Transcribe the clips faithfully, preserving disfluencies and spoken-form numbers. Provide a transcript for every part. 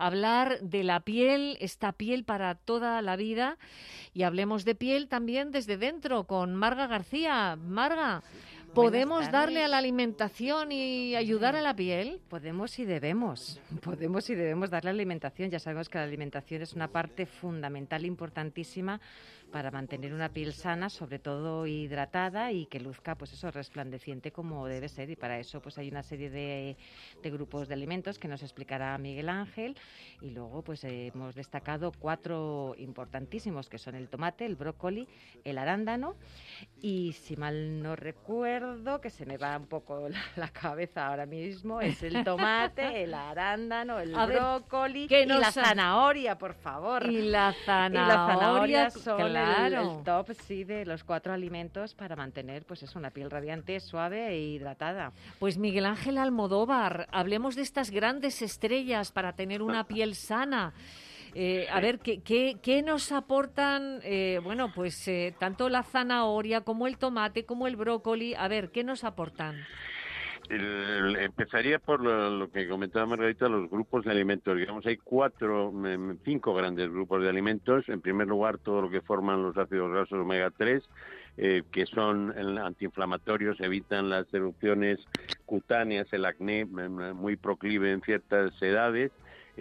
hablar de la piel, esta piel para toda la vida, y hablemos de piel también desde dentro con Marga García. Marga, ¿podemos darle a la alimentación y ayudar a la piel? Podemos y debemos, podemos y debemos darle alimentación. Ya sabemos que la alimentación es una parte fundamental, importantísima para mantener una piel sana, sobre todo hidratada y que luzca, pues eso, resplandeciente como debe ser. Y para eso, pues hay una serie de, de grupos de alimentos que nos explicará Miguel Ángel. Y luego, pues eh, hemos destacado cuatro importantísimos, que son el tomate, el brócoli, el arándano y, si mal no recuerdo, que se me va un poco la, la cabeza ahora mismo, es el tomate, el arándano, el A brócoli ver, y la zanahoria, por favor. Y la zanahoria, y la zanahoria son claro. el, el top, sí, de los cuatro alimentos para mantener, pues eso, una piel radiante, suave e hidratada. Pues Miguel Ángel Almodóvar, hablemos de estas grandes estrellas para tener una piel sana. Eh, a ver, ¿qué, qué, qué nos aportan? Eh, bueno, pues eh, tanto la zanahoria como el tomate, como el brócoli. A ver, ¿qué nos aportan? El, empezaría por lo, lo que comentaba Margarita, los grupos de alimentos. Digamos, hay cuatro, cinco grandes grupos de alimentos. En primer lugar, todo lo que forman los ácidos grasos omega tres, eh, que son antiinflamatorios, evitan las erupciones cutáneas, el acné, muy proclive en ciertas edades.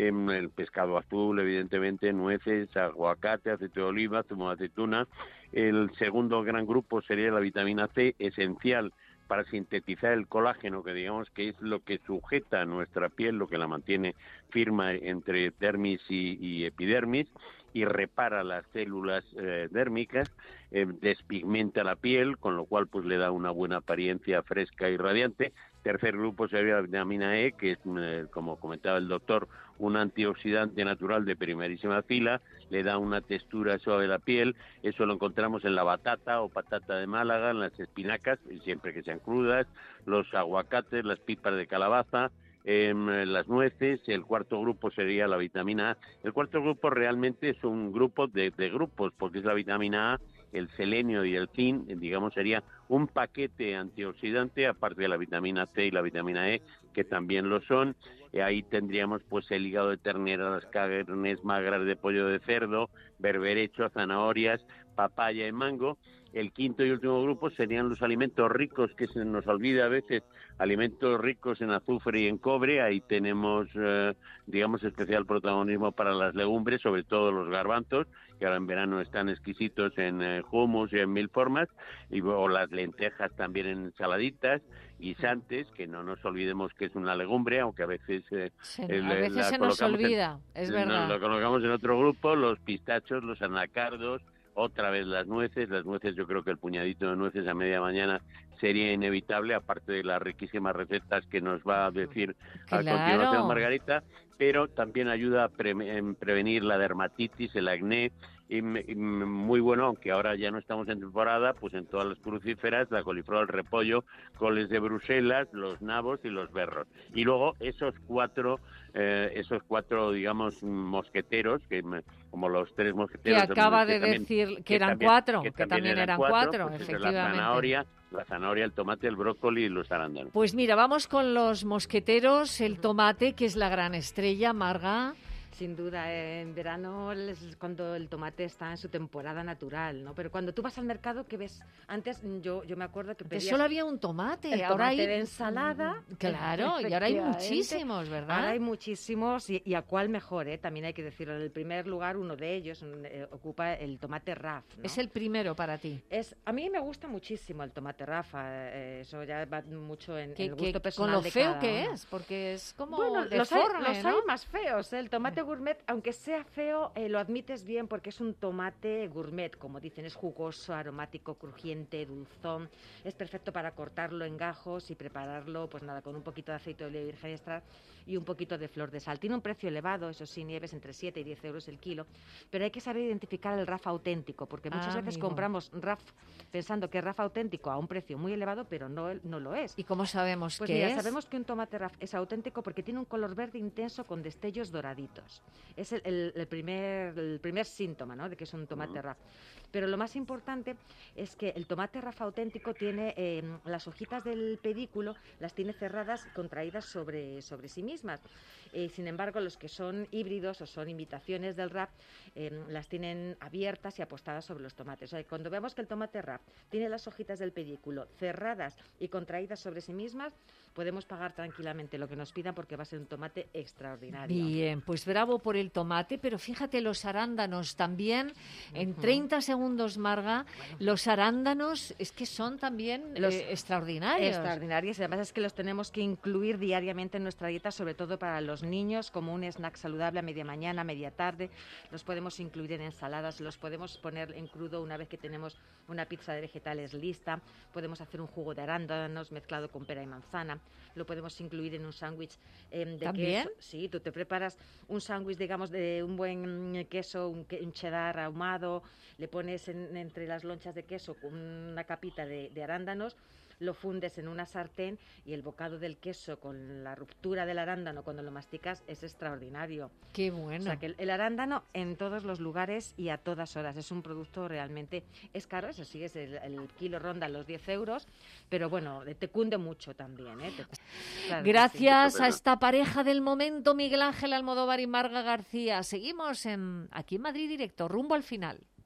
El pescado azul, evidentemente, nueces, aguacate, aceite de oliva, zumo de aceituna. El segundo gran grupo sería la vitamina C, esencial para sintetizar el colágeno, que digamos que es lo que sujeta a nuestra piel, lo que la mantiene firma entre dermis y, y epidermis, y repara las células eh, dérmicas, eh, despigmenta la piel, con lo cual pues le da una buena apariencia fresca y radiante. Tercer grupo sería la vitamina E, que es, eh, como comentaba el doctor, un antioxidante natural de primerísima fila, le da una textura suave a la piel. Eso lo encontramos en la batata o patata de Málaga, en las espinacas, siempre que sean crudas, los aguacates, las pipas de calabaza, eh, las nueces. El cuarto grupo sería la vitamina A. El cuarto grupo realmente es un grupo de, de grupos, porque es la vitamina A, el selenio y el zinc, digamos, sería un paquete antioxidante, aparte de la vitamina C y la vitamina E, que también lo son. Y ahí tendríamos pues el hígado de ternera, las carnes magras de pollo de cerdo, berberecho, zanahorias, papaya y mango. El quinto y último grupo serían los alimentos ricos, que se nos olvida a veces, alimentos ricos en azufre y en cobre. Ahí tenemos, eh, digamos, especial protagonismo para las legumbres, sobre todo los garbanzos, que ahora en verano están exquisitos en eh, hummus y en mil formas, y o las lentejas también en ensaladitas, guisantes, que no nos olvidemos que es una legumbre, aunque a veces eh, se, el, a veces se nos olvida, en, es verdad. Nos lo colocamos en otro grupo, los pistachos, los anacardos, otra vez las nueces. Las nueces, yo creo que el puñadito de nueces a media mañana sería inevitable, aparte de las riquísimas recetas que nos va a decir claro. a continuación Margarita, pero también ayuda a pre prevenir la dermatitis, el acné, y, y muy bueno, aunque ahora ya no estamos en temporada, pues en todas las crucíferas, la coliflor, el repollo, coles de Bruselas, los nabos y los berros. Y luego esos cuatro, eh, esos cuatro, digamos, mosqueteros, que como los tres mosqueteros... Que acaba que de también, decir que, que eran también, cuatro, que que también, también eran cuatro, cuatro, pues efectivamente. La zanahoria, la zanahoria, el tomate, el brócoli y los arándanos. Pues mira, vamos con los mosqueteros, el tomate, que es la gran estrella, Marga. Sin duda, en verano es cuando el tomate está en su temporada natural, ¿no? Pero cuando tú vas al mercado, ¿qué ves? Antes yo yo me acuerdo que pedías... Solo había un tomate, el ahora tomate hay... de ensalada. Claro, y ahora hay muchísimos, ¿verdad? Ahora hay muchísimos, y, y a cuál mejor, ¿eh? También hay que decirlo. En el primer lugar, uno de ellos eh, ocupa el tomate R A F, ¿no? Es el primero para ti. Es, a mí me gusta muchísimo el tomate R A F, eh, eso ya va mucho en, que, en el gusto que, personal con lo de feo cada que uno. es, porque es como bueno, deforme, los hay, los ¿no? hay más feos, ¿eh? El tomate gourmet, aunque sea feo, eh, lo admites bien porque es un tomate gourmet, como dicen, es jugoso, aromático, crujiente, dulzón, es perfecto para cortarlo en gajos y prepararlo, pues nada, con un poquito de aceite de oliva virgen extra y un poquito de flor de sal. Tiene un precio elevado, eso sí, Nieves, entre siete y diez euros el kilo, pero hay que saber identificar el R A F auténtico, porque muchas ah, veces amigo. compramos R A F pensando que es R A F auténtico a un precio muy elevado, pero no, no lo es. ¿Y cómo sabemos pues qué mira, es? Sabemos que un tomate R A F es auténtico porque tiene un color verde intenso con destellos doraditos. niños. Es el, el, el, primer, el primer síntoma, ¿no?, de que es un tomate uh-huh. R A F. Pero lo más importante es que el tomate R A F auténtico tiene eh, las hojitas del pedículo, las tiene cerradas, contraídas sobre, sobre sí mismas. Eh, sin embargo, los que son híbridos o son imitaciones del R A F, eh, las tienen abiertas y apostadas sobre los tomates. O sea, cuando vemos que el tomate R A F tiene las hojitas del pedículo cerradas y contraídas sobre sí mismas, podemos pagar tranquilamente lo que nos pidan porque va a ser un tomate extraordinario. Bien, pues bravo por el tomate, pero fíjate los arándanos también. En uh-huh. treinta segundos, Marga, bueno, los arándanos es que son también los eh, extraordinarios. Extraordinarios, y además es que los tenemos que incluir diariamente en nuestra dieta, sobre todo para los niños, como un snack saludable a media mañana, a media tarde. Los podemos incluir en ensaladas, los podemos poner en crudo una vez que tenemos una pizza de vegetales lista. Podemos hacer un jugo de arándanos mezclado con pera y manzana. Lo podemos incluir en un sándwich eh, de ¿También? queso. Sí, tú te preparas un sándwich, digamos, de un buen queso, un, un cheddar ahumado, le pones en, entre las lonchas de queso con una capita de, de arándanos, lo fundes en una sartén y el bocado del queso con la ruptura del arándano cuando lo masticas es extraordinario. ¡Qué bueno! O sea, que el, el arándano en todos los lugares y a todas horas. Es un producto realmente... Es caro, eso sí, es el, el kilo ronda los diez euros, pero bueno, te cunde mucho también, ¿eh? Te, claro, gracias sí. a esta pareja del momento, Miguel Ángel Almodóvar y Marga García. Seguimos en, aquí en Madrid Directo, rumbo al final.